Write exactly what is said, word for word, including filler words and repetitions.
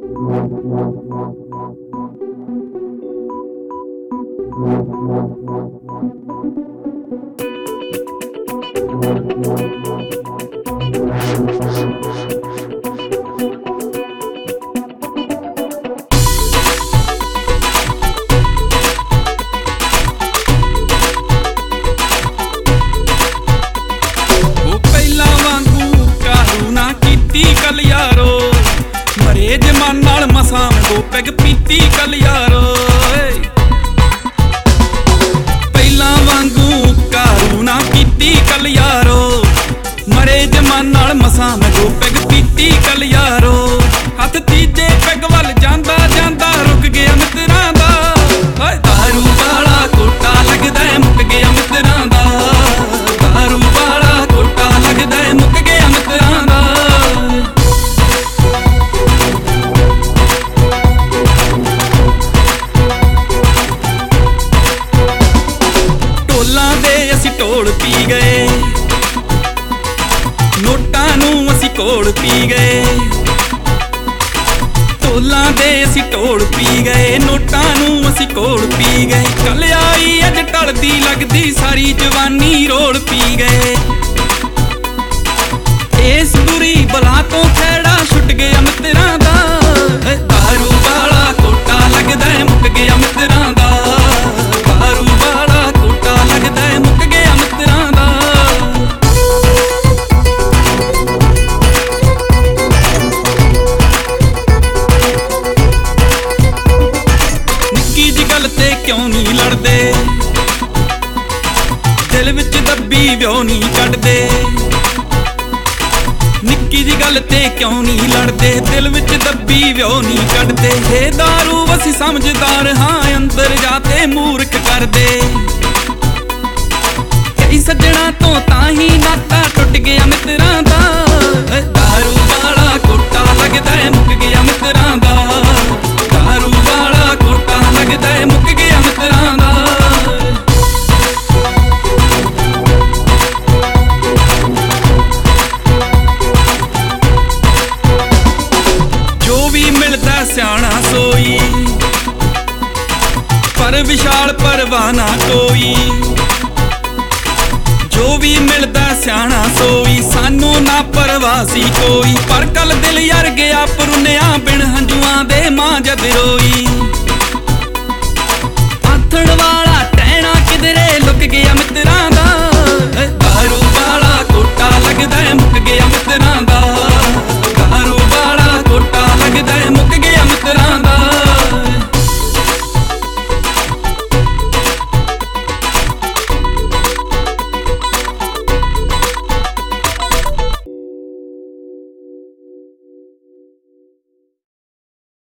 कल यारो मरे जमान नाल मसां दो पैग पीती कल यारो पहला वांगू कारू ना पीती कल यारो मरे जमान नाल मसां दो पैग पीती कल यारो हथ तीजे पैग वल जांदा जांदा रुक गया मित्रां दा दारू वाला कोटा लगदा है मुक गया मित्रां दा दारू वाला कोटा लगदा है मुक गया मित्रां दा ढोल पी गए नोटां नूं असीं घोल पी गए ढोलां दे असीं ढोल पी गए नोटां नूं असीं घोल पी गए कल आई अज टलदी लगदी सारी जवानी रोल पी गए इस बुरी बला तो खैड़ा छुट गया मित्रां दा दारू वाला कोटा लगदा है मुक गया मित्रां दा दारू वाला कोटा लगदा है मुक गया मित्रां दा निक्की जी गल ते क्यों नहीं लड़दे दिल विच दब्बी व्यो नहीं कड्डदे निक्की जी गल ते क्यों नहीं लड़दे दिल विच दब्बी व्यो नहीं कड्डदे हे दारू असीं समझदार हां अंदर जाते मूर्ख करदे कई सज्जणा तो ताही नाता टुट गया मित्रां दा दारू वाला कोटा लगदा है मुक गया मित्रां दा दारू वाला कोटा लगदा है मुक गया मित्रां दा जो भी मिलदा सियाणा सोई पर विशाल परवाह ना कोई जो भी मिलदा सियाणा सोई सानू ना परवासी कोई पर कल दिल यार गया परुनिया बिन हंजुआं दे मां जद रोई आथण वाला